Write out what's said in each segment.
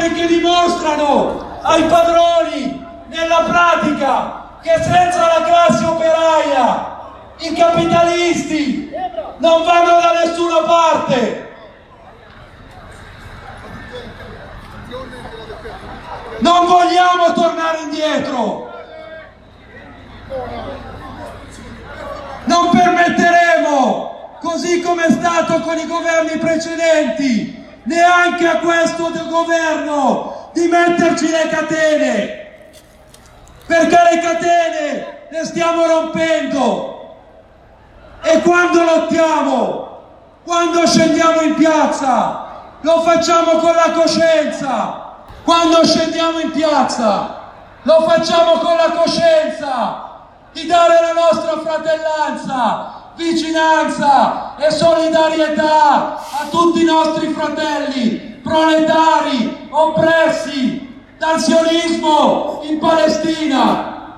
quelli che dimostrano ai padroni nella pratica che senza la classe operaia i capitalisti non vanno da nessuna parte. Non vogliamo tornare indietro. Non permetteremo, così come è stato con i governi precedenti, neanche a questo governo, di metterci le catene. Perché le catene le stiamo rompendo. E quando lottiamo, quando scendiamo in piazza, lo facciamo con la coscienza. Quando scendiamo in piazza, lo facciamo con la coscienza di dare la nostra fratellanza, vicinanza e solidarietà a tutti i nostri fratelli proletari oppressi dal sionismo in Palestina,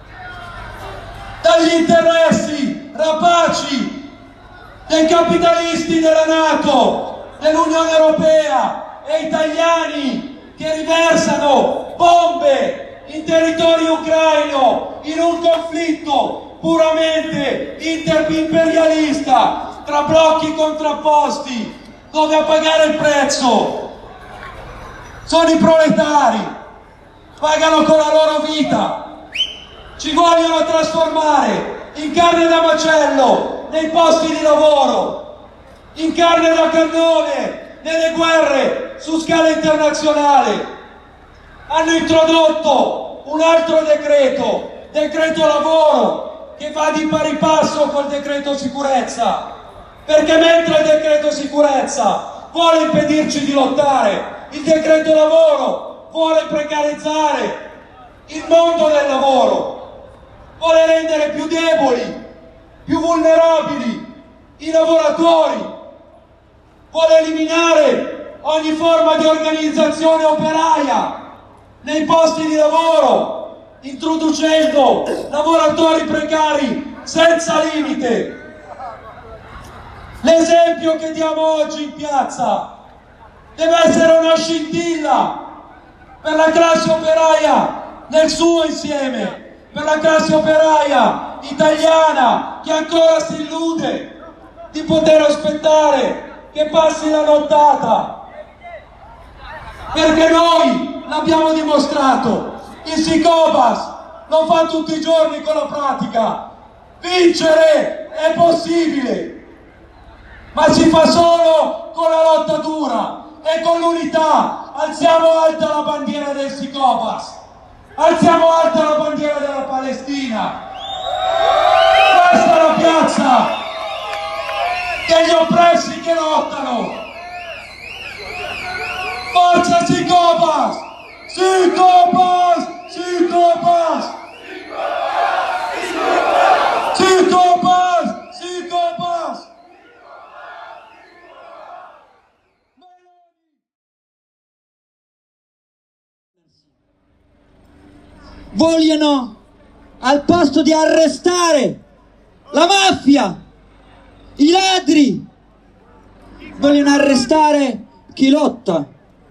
dagli interessi rapaci dei capitalisti della NATO, dell'Unione Europea e italiani che riversano bombe in territorio ucraino in un conflitto puramente imperialista tra blocchi contrapposti, dove a pagare il prezzo sono i proletari, pagano con la loro vita. Ci vogliono trasformare in carne da macello nei posti di lavoro, in carne da cannone nelle guerre su scala internazionale. Hanno introdotto un altro decreto lavoro, che va di pari passo col decreto sicurezza, perché mentre il decreto sicurezza vuole impedirci di lottare, il decreto lavoro vuole precarizzare il mondo del lavoro, vuole rendere più deboli, più vulnerabili i lavoratori, vuole eliminare ogni forma di organizzazione operaia nei posti di lavoro, introducendo lavoratori precari senza limite. L'esempio che diamo oggi in piazza deve essere una scintilla per la classe operaia nel suo insieme, per la classe operaia italiana che ancora si illude di poter aspettare che passi la nottata, perché noi l'abbiamo dimostrato. Il Sicopas lo fa tutti i giorni con la pratica. Vincere è possibile, ma si fa solo con la lotta dura e con l'unità. Alziamo alta la bandiera del Sicopas, alziamo alta la bandiera della Palestina. Questa è la piazza degli oppressi che lottano. Forza Sicopas! Sicopas! Sicopas! Sicopas! Sicopas! Vogliono, al posto di arrestare la mafia, i ladri, vogliono arrestare chi lotta.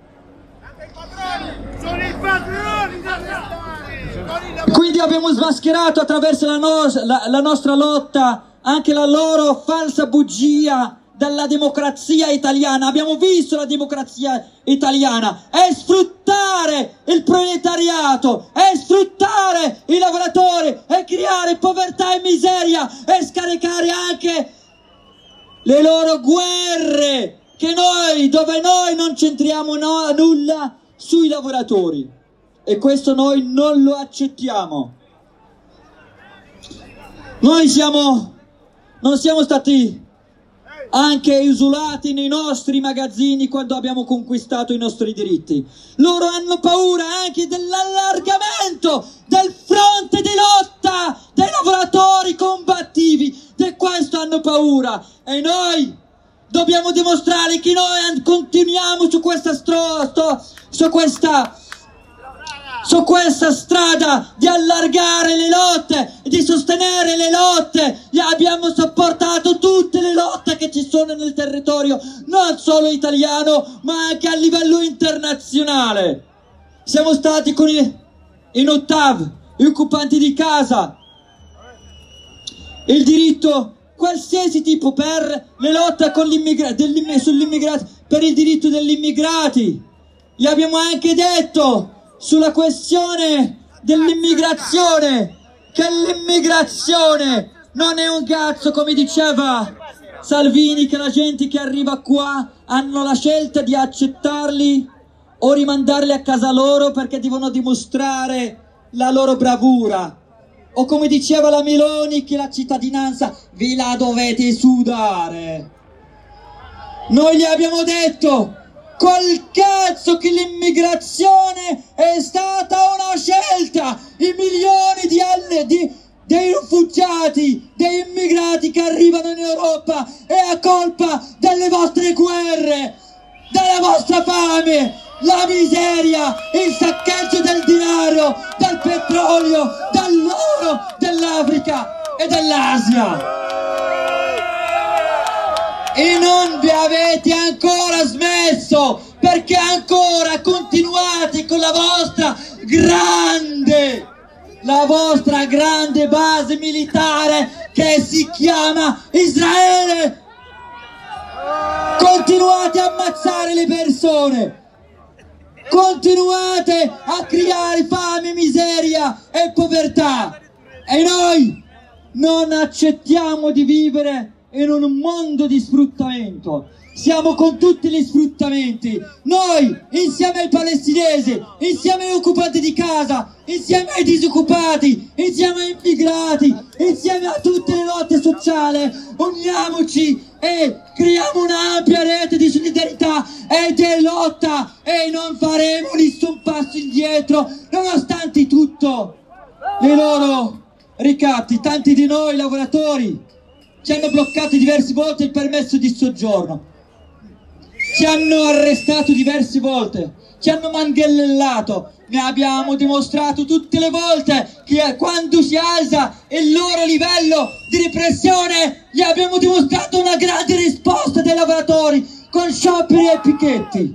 Quindi abbiamo smascherato attraverso la nostra lotta anche la loro falsa bugia della democrazia italiana. Abbiamo visto la democrazia italiana è sfruttare il proletariato, è sfruttare i lavoratori, è creare povertà e miseria e scaricare anche le loro guerre dove noi non c'entriamo nulla sui lavoratori, e questo noi non lo accettiamo. Noi non siamo stati anche isolati nei nostri magazzini quando abbiamo conquistato i nostri diritti. Loro hanno paura anche dell'allargamento del fronte di lotta dei lavoratori combattivi, di questo hanno paura, e noi dobbiamo dimostrare che noi continuiamo su questa su questa strada di allargare le lotte, di sostenere le lotte. Abbiamo sopportato tutte le lotte che ci sono nel territorio, non solo italiano, ma anche a livello internazionale. Siamo stati con in Ottav, gli occupanti di casa, il diritto, qualsiasi tipo, per le lotte con sull'immigrazione, per il diritto degli immigrati. Gli abbiamo anche detto sulla questione dell'immigrazione che l'immigrazione non è un cazzo, come diceva Salvini, che la gente che arriva qua hanno la scelta di accettarli o rimandarli a casa loro perché devono dimostrare la loro bravura. O come diceva la Meloni, che la cittadinanza ve la dovete sudare. Noi gli abbiamo detto col cazzo che l'immigrazione è stata una scelta. I milioni dei rifugiati, dei immigrati che arrivano in Europa è a colpa delle vostre guerre, della vostra fame, la miseria, il saccheggio del denaro, del petrolio, dell'oro, dell'Africa e dell'Asia. E non vi avete ancora smesso, perché ancora continuate con la vostra grande base militare che si chiama Israele. Continuate a ammazzare le persone, continuate a creare fame, miseria e povertà, e noi non accettiamo di vivere in un mondo di sfruttamento. Siamo con tutti gli sfruttamenti, noi insieme ai palestinesi, insieme agli occupanti di casa, insieme ai disoccupati, insieme ai immigrati, insieme a tutte le lotte sociali. Uniamoci e creiamo un'ampia rete di solidarietà e di lotta, e non faremo nessun passo indietro nonostante tutto i loro ricatti. Tanti di noi lavoratori ci hanno bloccato diverse volte il permesso di soggiorno, ci hanno arrestato diverse volte, ci hanno mangannellato. Ne abbiamo dimostrato tutte le volte che quando si alza il loro livello di repressione, gli abbiamo dimostrato una grande risposta dei lavoratori con scioperi e picchetti.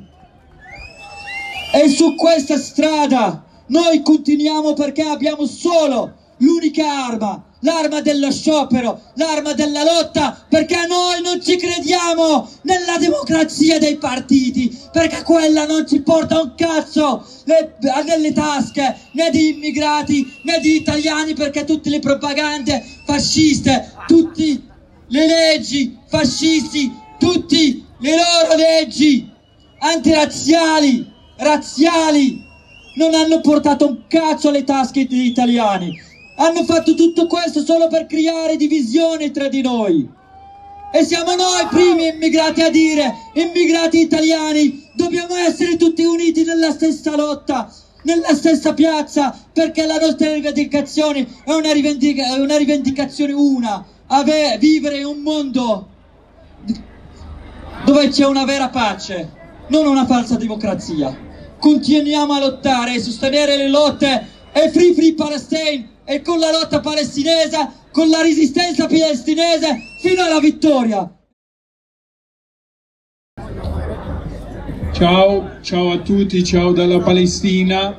E su questa strada noi continuiamo, perché abbiamo solo l'unica arma, l'arma dello sciopero, l'arma della lotta, perché noi non ci crediamo nella democrazia dei partiti, perché quella non ci porta un cazzo nelle tasche né di immigrati né di italiani, perché tutte le propagande fasciste, tutte le leggi fascisti, tutte le loro leggi antirazziali, razziali, non hanno portato un cazzo alle tasche degli italiani. Hanno fatto tutto questo solo per creare divisione tra di noi. E siamo noi primi immigrati a dire, immigrati italiani, dobbiamo essere tutti uniti nella stessa lotta, nella stessa piazza, perché la nostra rivendicazione è una rivendicazione una, vivere in un mondo dove c'è una vera pace, non una falsa democrazia. Continuiamo a lottare e sostenere le lotte e Free Palestine, e con la lotta palestinese, con la resistenza palestinese fino alla vittoria. Ciao a tutti, ciao dalla Palestina.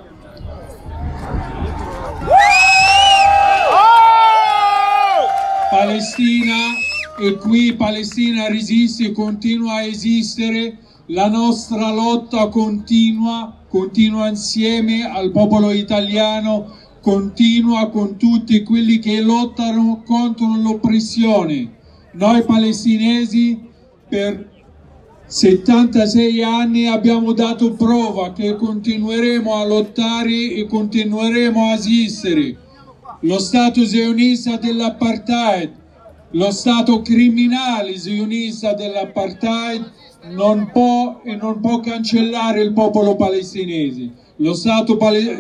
Palestina è qui, Palestina resiste, continua a esistere, la nostra lotta continua insieme al popolo italiano, continua con tutti quelli che lottano contro l'oppressione. Noi palestinesi per 76 anni abbiamo dato prova che continueremo a lottare e continueremo a esistere. Lo Stato zionista dell'apartheid, lo Stato criminale zionista dell'apartheid non può cancellare il popolo palestinese. Lo Stato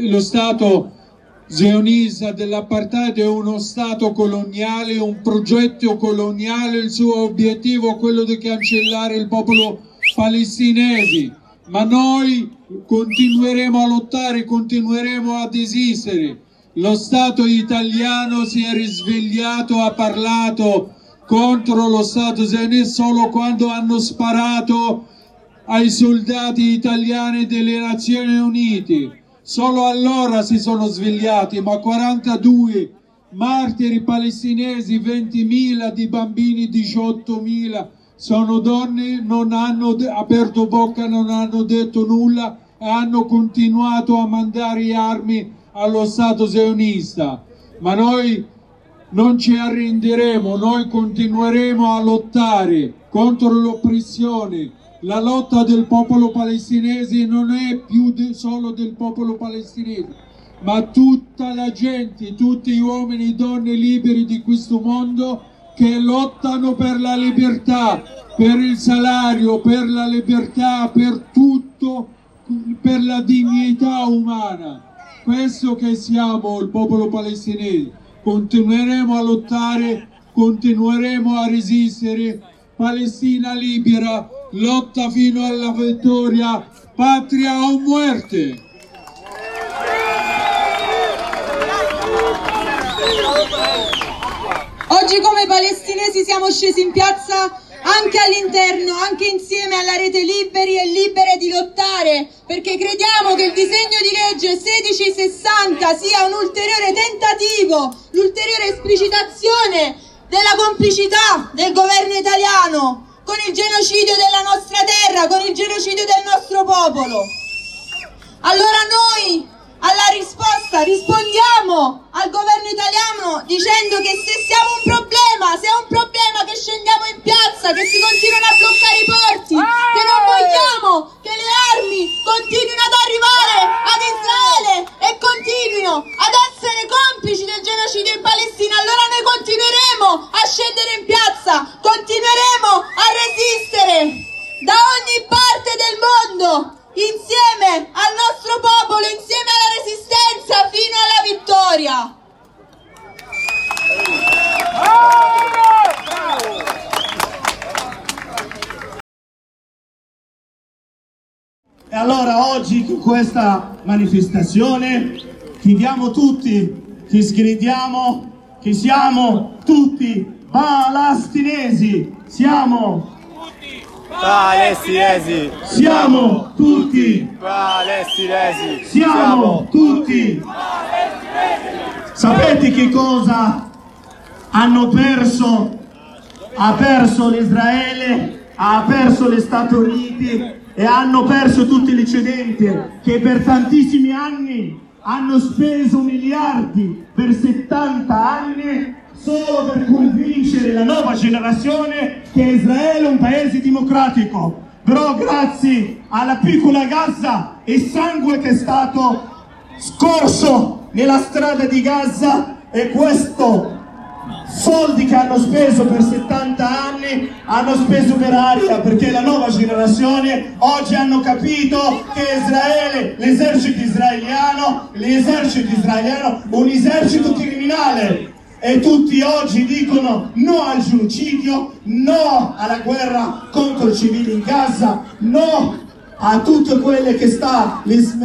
zionista dell'apartheid è uno Stato coloniale, un progetto coloniale, il suo obiettivo è quello di cancellare il popolo palestinese. ma noi continueremo a lottare, continueremo ad esistere. Lo Stato italiano si è risvegliato, ha parlato contro lo Stato sionista solo quando hanno sparato ai soldati italiani delle Nazioni Unite. Solo allora si sono svegliati, ma 42 martiri palestinesi, 20.000 di bambini, 18.000 sono donne, non hanno aperto bocca, non hanno detto nulla e hanno continuato a mandare armi allo Stato sionista. Ma noi non ci arrenderemo, noi continueremo a lottare contro l'oppressione. La lotta del popolo palestinese non è più solo del popolo palestinese, ma tutta la gente, tutti gli uomini e donne liberi di questo mondo che lottano per la libertà, per il salario, per la libertà, per tutto, per la dignità umana. Questo che siamo, il popolo palestinese. Continueremo a lottare, continueremo a resistere. Palestina libera, lotta fino alla vittoria, patria o muerte. Oggi come palestinesi siamo scesi in piazza anche all'interno, anche insieme alla rete Liberi e Libere di lottare, perché crediamo che il disegno di legge 1660 sia un ulteriore tentativo, l'ulteriore esplicitazione della complicità del governo italiano con il genocidio della nostra terra, con il genocidio del nostro popolo. Allora noi alla risposta rispondiamo al governo italiano dicendo che se siamo un problema, se è un problema che scendiamo in piazza, che si continuano a bloccare i porti, che non vogliamo che le armi continuino ad arrivare ad Israele e continuino ad essere complici del genocidio in Palestina, allora noi continueremo a scendere in piazza, continueremo a resistere da ogni parte del mondo, insieme al nostro popolo, insieme alla resistenza fino alla vittoria. E allora oggi con questa manifestazione chiediamo tutti, ci sgridiamo che siamo tutti palestinesi, siamo palestinesi, siamo tutti palestinesi, siamo tutti palestinesi. Sapete che cosa hanno perso? Ha perso l'Israele, ha perso gli Stati Uniti e hanno perso tutti gli occidenti che per tantissimi anni hanno speso miliardi per 70 anni solo per convincere la nuova generazione che Israele è un paese democratico. Però grazie alla piccola Gaza e sangue che è stato scorso nella strada di Gaza e questo soldi che hanno speso per 70 anni hanno speso per aria, perché la nuova generazione oggi hanno capito che Israele, l'esercito israeliano, un esercito criminale. E tutti oggi dicono no al genocidio, no alla guerra contro i civili in Gaza, no a tutto quello che sta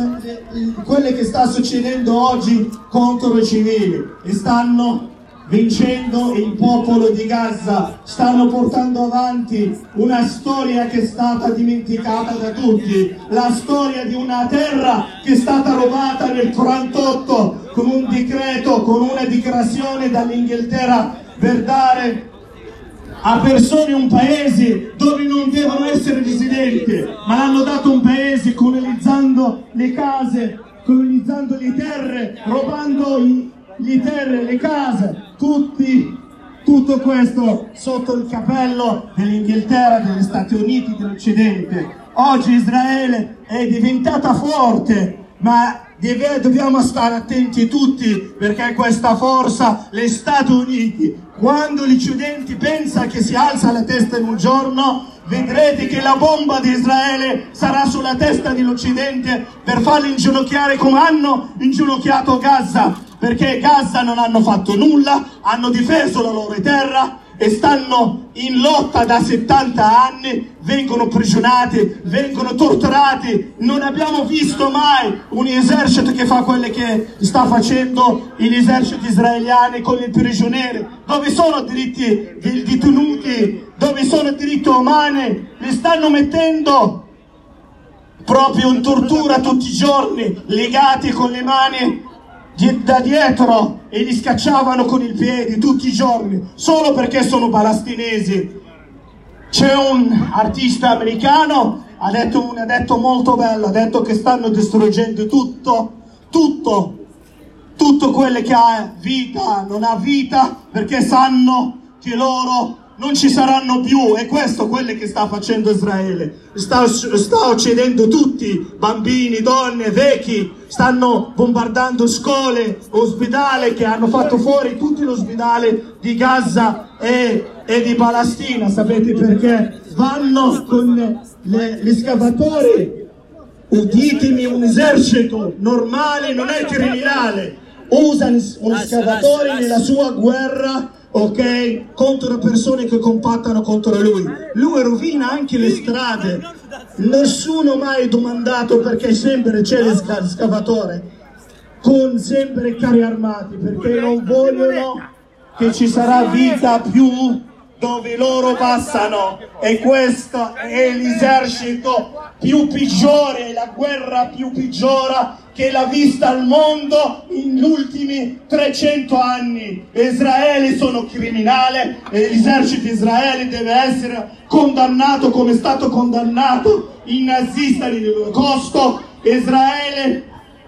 succedendo oggi contro i civili. E stanno vincendo il popolo di Gaza, stanno portando avanti una storia che è stata dimenticata da tutti, la storia di una terra che è stata rubata nel 48 con un decreto, con una dichiarazione dall'Inghilterra per dare a persone un paese dove non devono essere residenti, ma l'hanno dato un paese colonizzando le case, colonizzando le terre, rubando le terre, le case, tutto questo sotto il cappello dell'Inghilterra, degli Stati Uniti, dell'Occidente. Oggi Israele è diventata forte, ma dobbiamo stare attenti tutti, perché questa forza, gli Stati Uniti, quando gli occidenti pensano che si alza la testa in un giorno, vedrete che la bomba di Israele sarà sulla testa dell'Occidente per farli inginocchiare come hanno inginocchiato Gaza, perché Gaza non hanno fatto nulla, hanno difeso la loro terra e stanno in lotta da 70 anni, vengono prigionati, vengono torturati. Non abbiamo visto mai un esercito che fa quelle che sta facendo gli eserciti israeliani con i prigionieri. Dove sono diritti dei detenuti? Dove sono diritti umani? Li stanno mettendo proprio in tortura tutti i giorni, legati con le mani da dietro, e li scacciavano con i piedi tutti i giorni solo perché sono palestinesi. C'è un artista americano ha detto molto bello, ha detto che stanno distruggendo tutto quello che ha vita non ha vita, perché sanno che loro non ci saranno più. E questo è quello che sta facendo Israele. Sta uccidendo tutti, bambini, donne, vecchi. Stanno bombardando scuole, ospedali, che hanno fatto fuori tutti gli ospedali di Gaza e di Palestina. Sapete perché? Vanno con gli scavatori. Uditemi, un esercito normale non è criminale. Usano un scavatore nella sua guerra, ok, contro persone che compattano contro lui. Lui rovina anche le strade. Nessuno mai domandato perché sempre c'è lo scavatore con sempre carri armati, perché non vogliono che ci sarà vita più dove loro passano. E questo è l'esercito più peggiore, la guerra più peggiore che l'ha vista al mondo negli ultimi 300 anni. Israele sono criminali e l'esercito israeliano deve essere condannato come è stato condannato i nazisti nell'Olocausto. Israele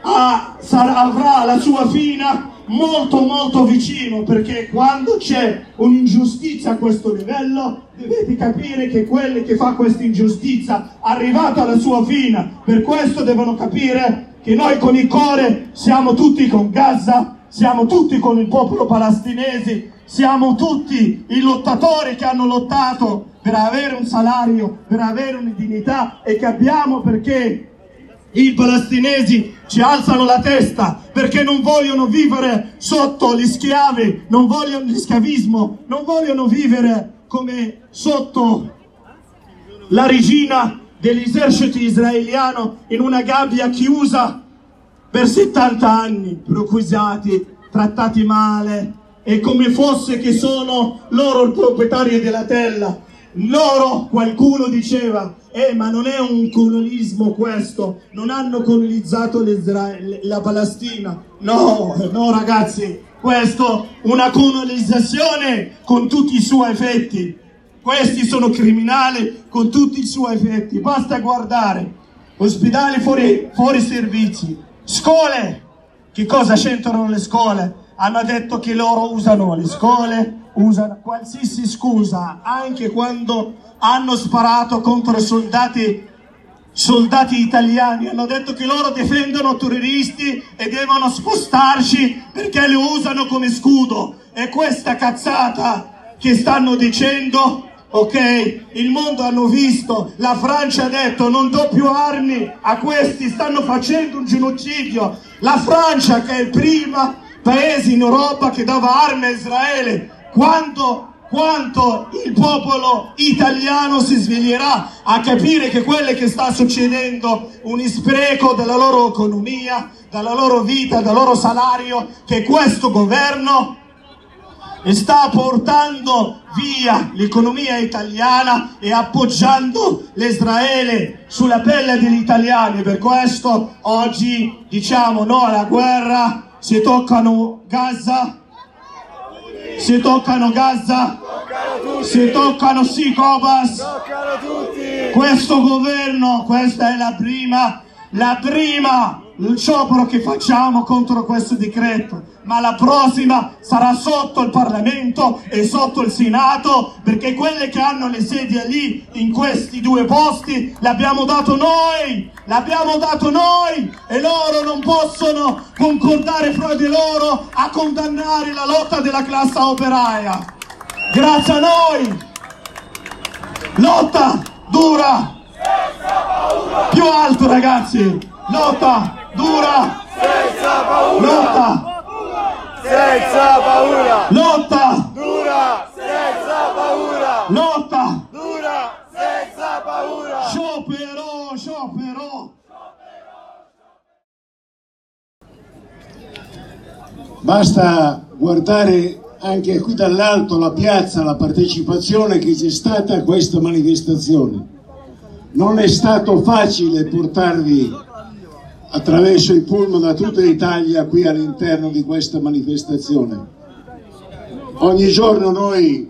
avrà la sua fine molto vicino, perché quando c'è un'ingiustizia a questo livello dovete capire che quelli che fa questa ingiustizia arrivata alla sua fine. Per questo devono capire che noi con il cuore siamo tutti con Gaza, siamo tutti con il popolo palestinese, siamo tutti i lottatori che hanno lottato per avere un salario, per avere una dignità, e che abbiamo perché i palestinesi ci alzano la testa, perché non vogliono vivere sotto gli schiavi, non vogliono lo schiavismo, non vogliono vivere come sotto la regina dell'esercito israeliano in una gabbia chiusa per 70 anni, perquisiti, trattati male, e come fosse che sono loro i proprietari della terra. Loro, qualcuno diceva, ma non è un colonialismo questo, non hanno colonizzato la Palestina. No ragazzi, questo è una colonizzazione con tutti i suoi effetti. Questi sono criminali con tutti i suoi effetti. Basta guardare ospedali fuori servizi, scuole. Che cosa c'entrano le scuole? Hanno detto che loro usano le scuole, usano qualsiasi scusa, anche quando hanno sparato contro soldati italiani. Hanno detto che loro difendono terroristi e devono spostarci perché li usano come scudo. E questa cazzata che stanno dicendo, ok, il mondo hanno visto, la Francia ha detto non do più armi a questi, stanno facendo un genocidio. La Francia, che è il primo paese in Europa che dava armi a Israele, quanto il popolo italiano si sveglierà a capire che quello che sta succedendo è un spreco della loro economia, della loro vita, del loro salario, che questo governo sta portando via l'economia italiana e appoggiando l'Israele sulla pelle degli italiani. Per questo oggi diciamo no alla guerra. Si toccano Gaza, si toccano Sikobas, questo governo, questa è la prima il sciopero che facciamo contro questo decreto, ma la prossima sarà sotto il Parlamento e sotto il Senato, perché quelle che hanno le sedie lì in questi due posti l'abbiamo dato noi, e loro non possono concordare fra di loro a condannare la lotta della classe operaia. Grazie a noi, lotta dura, più alto ragazzi, lotta dura, senza paura, lotta senza paura, lotta dura, senza paura. Lotta! Dura, senza paura! Sciopero! Sciopero! Basta guardare anche qui dall'alto la piazza, la partecipazione che c'è stata a questa manifestazione. Non è stato facile portarvi attraverso i pullman da tutta l'Italia qui all'interno di questa manifestazione. Ogni giorno noi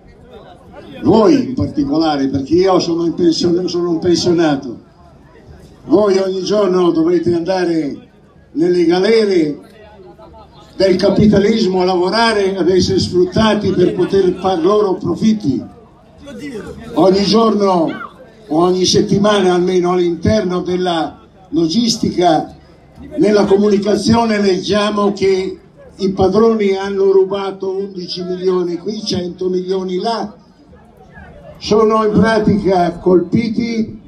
in particolare, perché io sono un pensionato, voi ogni giorno dovete andare nelle galere del capitalismo a lavorare, ad essere sfruttati per poter fare loro profitti. Ogni giorno o ogni settimana almeno all'interno della logistica, nella comunicazione leggiamo che i padroni hanno rubato 11 milioni qui, 100 milioni là. Sono in pratica colpiti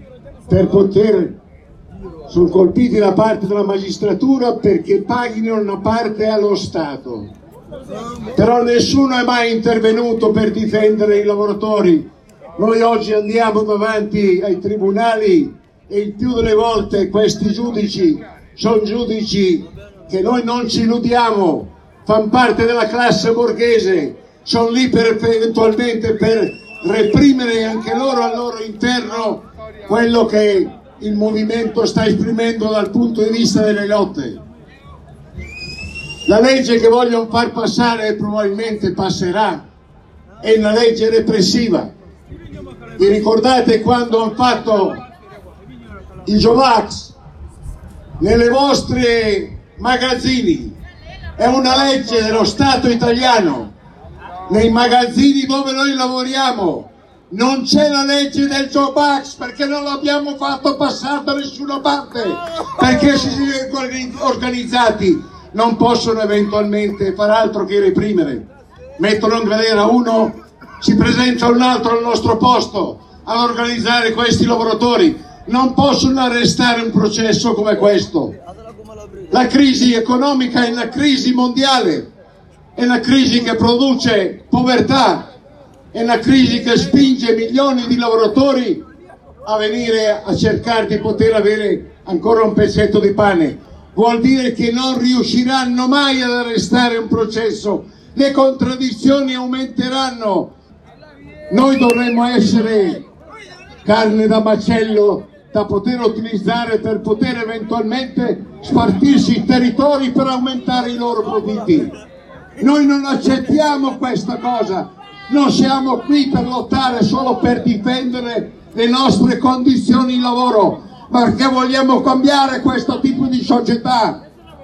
sono colpiti da parte della magistratura perché paghino una parte allo Stato. Però nessuno è mai intervenuto per difendere i lavoratori. Noi oggi andiamo davanti ai tribunali e il più delle volte questi giudici sono giudici che noi non ci illudiamo, fanno parte della classe borghese, sono lì eventualmente per reprimere anche loro al loro interno quello che il movimento sta esprimendo dal punto di vista delle lotte. La legge che vogliono far passare probabilmente passerà, è una legge repressiva. Vi ricordate quando hanno fatto i Jovax nelle vostre magazzini? È una legge dello Stato italiano. Nei magazzini dove noi lavoriamo non c'è la legge del Jovax perché non l'abbiamo fatto passare da nessuna parte, perché si sono organizzati, non possono eventualmente far altro che reprimere. Mettono in galera uno, si presenta un altro al nostro posto ad organizzare questi lavoratori. Non possono arrestare un processo come questo. La crisi economica è una crisi mondiale, è una crisi che produce povertà, è una crisi che spinge milioni di lavoratori a venire a cercare di poter avere ancora un pezzetto di pane. Vuol dire che non riusciranno mai ad arrestare un processo, le contraddizioni aumenteranno. Noi dovremmo essere carne da macello da poter utilizzare per poter eventualmente spartirsi i territori per aumentare i loro profitti. Noi non accettiamo questa cosa. Non siamo qui per lottare solo per difendere le nostre condizioni di lavoro, ma perché vogliamo cambiare questo tipo di società.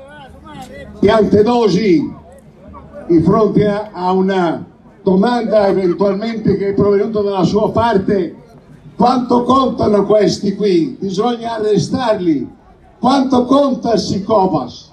Piantedosi, di fronte a una domanda eventualmente che è provenuta dalla sua parte, quanto contano questi qui? Bisogna arrestarli. Quanto conta il Sicopas?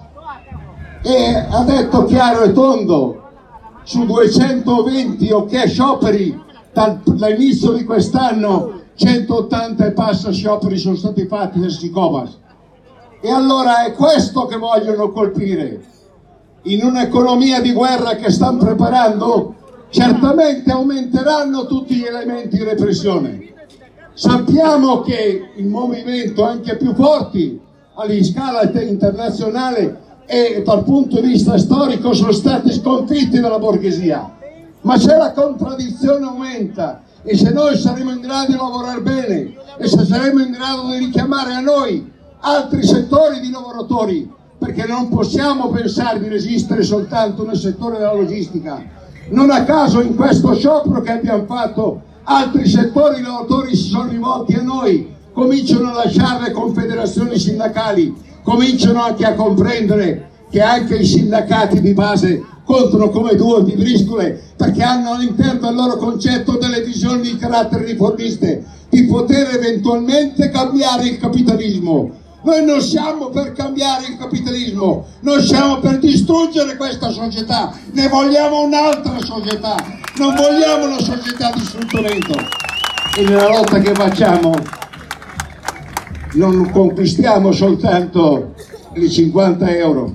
E ha detto chiaro e tondo, su 220 scioperi dall'inizio di quest'anno, 180 e passa scioperi sono stati fatti del Sicopas. E allora è questo che vogliono colpire. In un'economia di guerra che stanno preparando, certamente aumenteranno tutti gli elementi di repressione. Sappiamo che il movimento anche più forti a scala internazionale e dal punto di vista storico sono stati sconfitti dalla borghesia, ma se la contraddizione aumenta e se noi saremo in grado di lavorare bene e se saremo in grado di richiamare a noi altri settori di lavoratori, perché non possiamo pensare di resistere soltanto nel settore della logistica. Non a caso in questo sciopero che abbiamo fatto altri settori di lavoratori si sono rivolti a noi, cominciano a lasciare le confederazioni sindacali, cominciano anche a comprendere che anche i sindacati di base contano come due vibriscole, perché hanno all'interno del loro concetto delle visioni di carattere riformiste, di poter eventualmente cambiare il capitalismo. Noi non siamo per cambiare il capitalismo, noi siamo per distruggere questa società, ne vogliamo un'altra società, non vogliamo una società di sfruttamento. E nella lotta che facciamo non conquistiamo soltanto i 50 euro,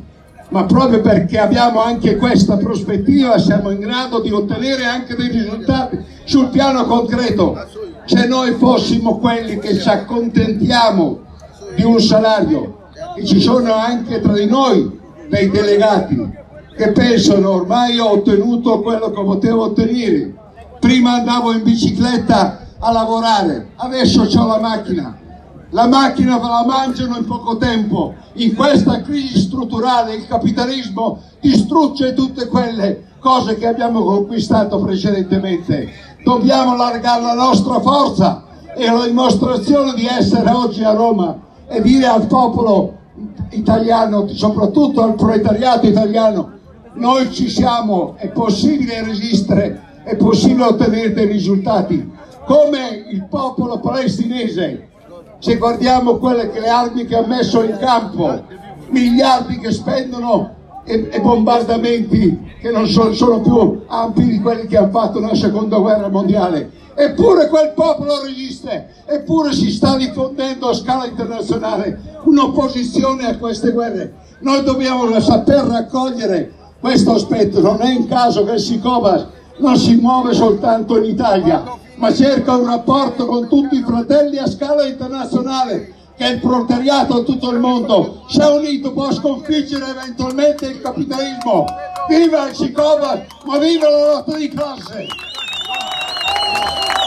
ma proprio perché abbiamo anche questa prospettiva siamo in grado di ottenere anche dei risultati sul piano concreto. Se noi fossimo quelli che ci accontentiamo di un salario, e ci sono anche tra di noi dei delegati che pensano ormai ho ottenuto quello che potevo ottenere, prima andavo in bicicletta a lavorare, adesso ho la macchina ve la mangiano in poco tempo. In questa crisi strutturale il capitalismo distrugge tutte quelle cose che abbiamo conquistato precedentemente. Dobbiamo allargare la nostra forza, e la dimostrazione di essere oggi a Roma e dire al popolo italiano, soprattutto al proletariato italiano, noi ci siamo, è possibile resistere, è possibile ottenere dei risultati, come il popolo palestinese. Se guardiamo quelle che le armi che ha messo in campo, miliardi che spendono e bombardamenti che non sono più ampi di quelli che hanno fatto nella seconda guerra mondiale, eppure quel popolo resiste, eppure si sta diffondendo a scala internazionale un'opposizione a queste guerre. Noi dobbiamo saper raccogliere questo aspetto. Non è un caso che il Sicomas non si muove soltanto in Italia, ma cerca un rapporto con tutti i fratelli a scala internazionale, che il proletariato a tutto il mondo, se unito, può sconfiggere eventualmente il capitalismo. Viva il Sicomas, ma viva la lotta di classe!